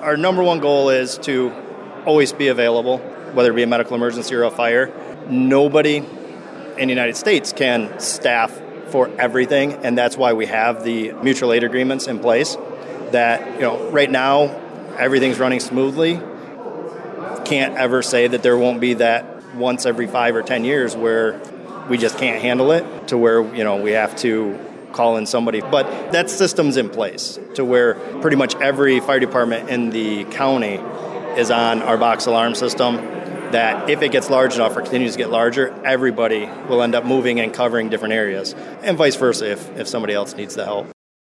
Our number one goal is to always be available, whether it be a medical emergency or a fire. Nobody in the United States can staff for everything, and that's why we have the mutual aid agreements in place that, right now everything's running smoothly. Can't ever say that there won't be that once every 5 or 10 years where we just can't handle it, to where, we have to call in somebody. But that system's in place to where pretty much every fire department in the county is on our box alarm system, that if it gets large enough or continues to get larger, everybody will end up moving and covering different areas, and vice versa if somebody else needs the help.